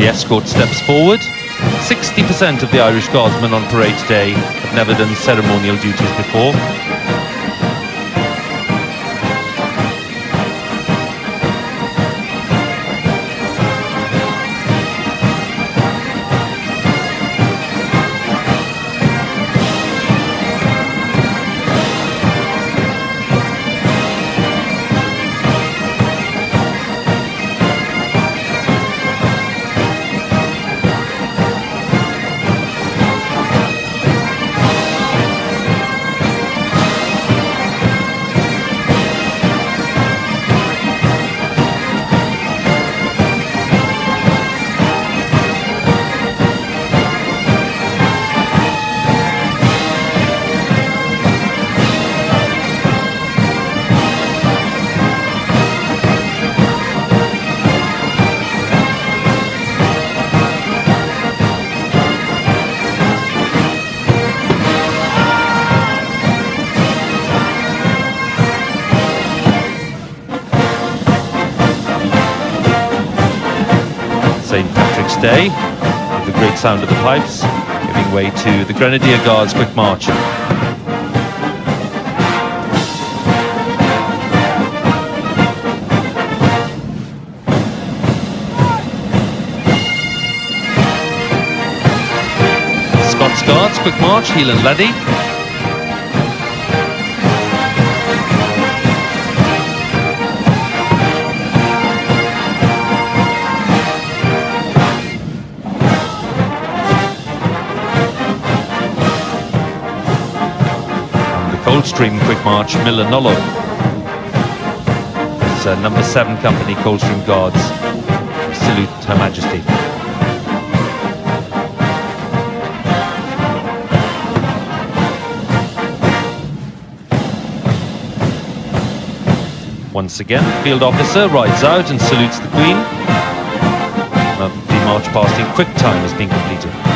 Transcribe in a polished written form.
The escort steps forward. 60% of the Irish Guardsmen on parade today have never done ceremonial duties before. St. Patrick's Day, with the great sound of the pipes, giving way to the Grenadier Guards' quick march. Scots Guards' quick march, heel and Leddy. Coldstream quick march, Miller Nullo. It's number 7 company Coldstream Guards. Salute Her Majesty. Once again, the field officer rides out and salutes the Queen. The march past in quick time has been completed.